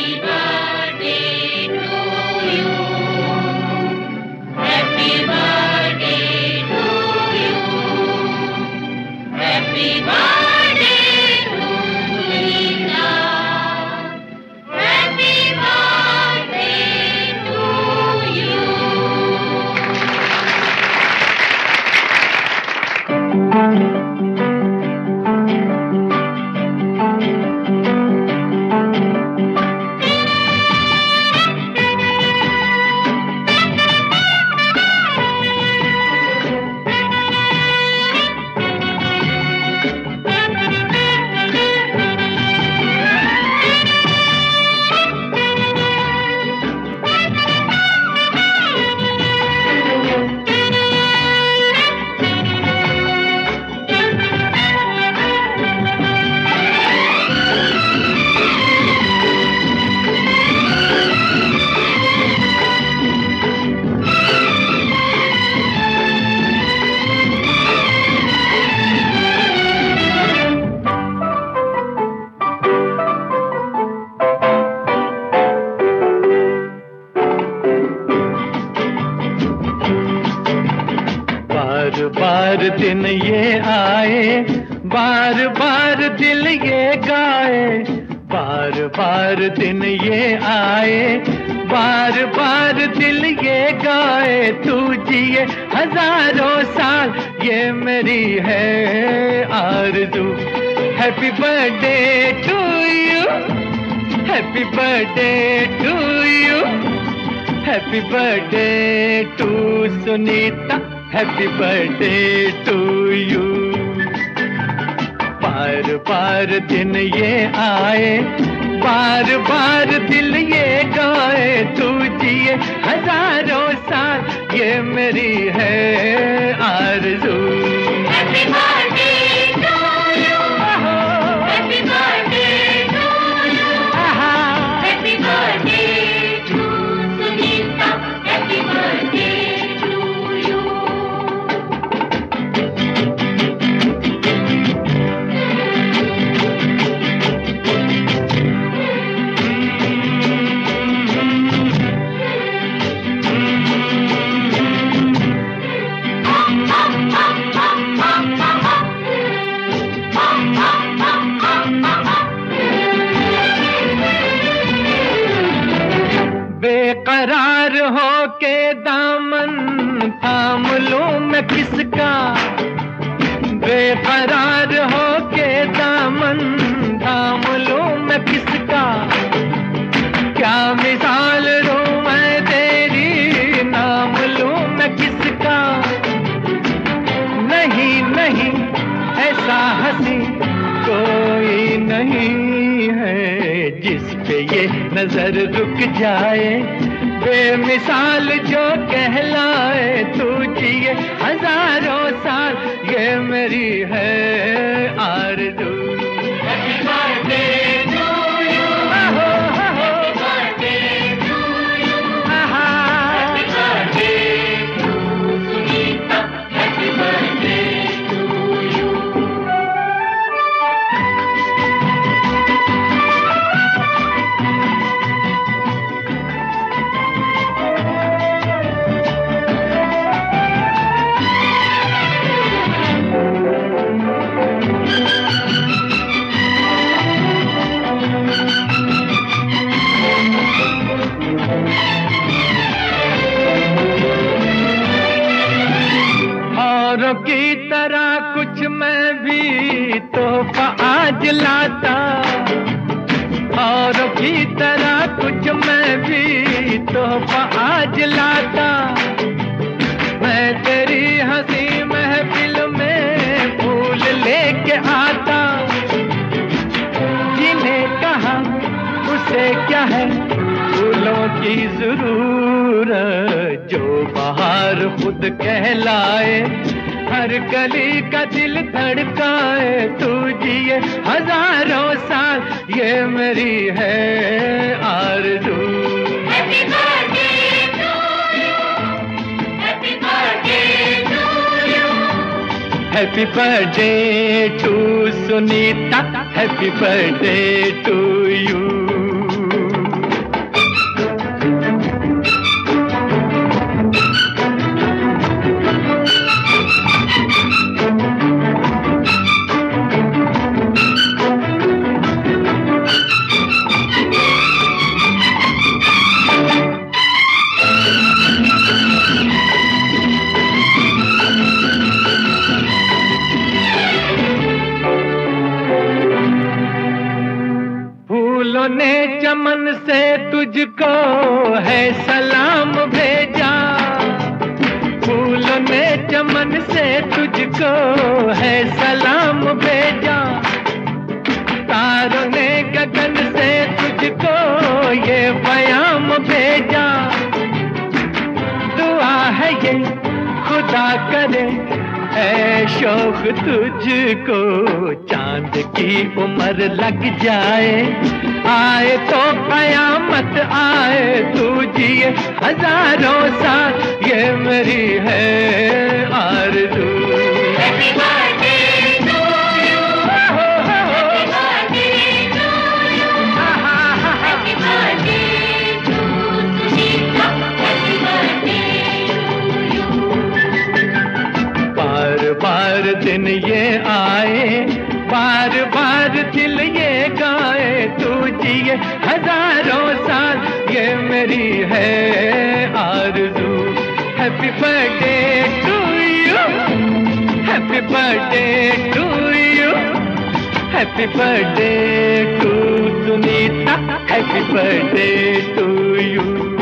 बार दिन ये आए, बार बार दिल ये गाए, बार बार दिन ये आए, बार बार दिल ये गाए। तू जिए हजारों साल ये मेरी है आरज़ू। Happy birthday to you, happy birthday to you, happy birthday to Sunita, happy birthday to you. बार बार दिन ये आए, बार बार दिल ये गाए। तू जिए हजारों साल ये मेरी है आरज़ू। Happy birthday to you, happy birthday to you, happy birthday to Sunita, happy birthday to you. बेकरार हो के दामन थाम लूं मैं किसका, बेकरार हो के दामन थाम लूं मैं किसका। क्या मिसाल दूं मैं तेरी, नाम लूं मैं किसका। नहीं नहीं ऐसा हंसी कोई नहीं है जिस पे ये नजर रुक जाए, बेमिसाल जो कहलाए। तू जिए हजारों साल ये मेरी है आरज़ू। Happy birthday to you, happy birthday to you, happy birthday to Sunita, happy birthday to you. औरों की तरह कुछ मैं भी तोहफा आज लाता, औरों की तरह कुछ मैं भी तोहफा आज लाता। मैं तेरी हंसी महफिल में फूल लेके आता। जिन्हें कहा उसे क्या है फूलों की जरूरत, जो बहार खुद कहलाए, हर गली का दिल धड़काए। तू जिए हजारों साल ये मेरी है आरज़ू। Happy birthday to you, happy birthday to you, happy birthday to Sunita, happy birthday to you. फूलों ने चमन से तुझको है सलाम भेजा, फूलों ने चमन से तुझको है सलाम भेजा, तारों ने गगन से तुझको ये बयाम भेजा। दुआ है ये खुदा करे ऐ शौक तुझको चांद की उम्र लग जाए, आए तो कयामत आए, तू जिए हजारों साल, ये मेरी है आरज़ू। Happy birthday to you. Happy birthday to you. Happy birthday to Sunita. Happy birthday to you. बार बार दिन ये आए, बार बार दिल ये गाए, तू जिए हजारों साल, ये मेरी है आरज़ू। Happy birthday to you, happy birthday to you, happy birthday to Sunita, happy birthday to you.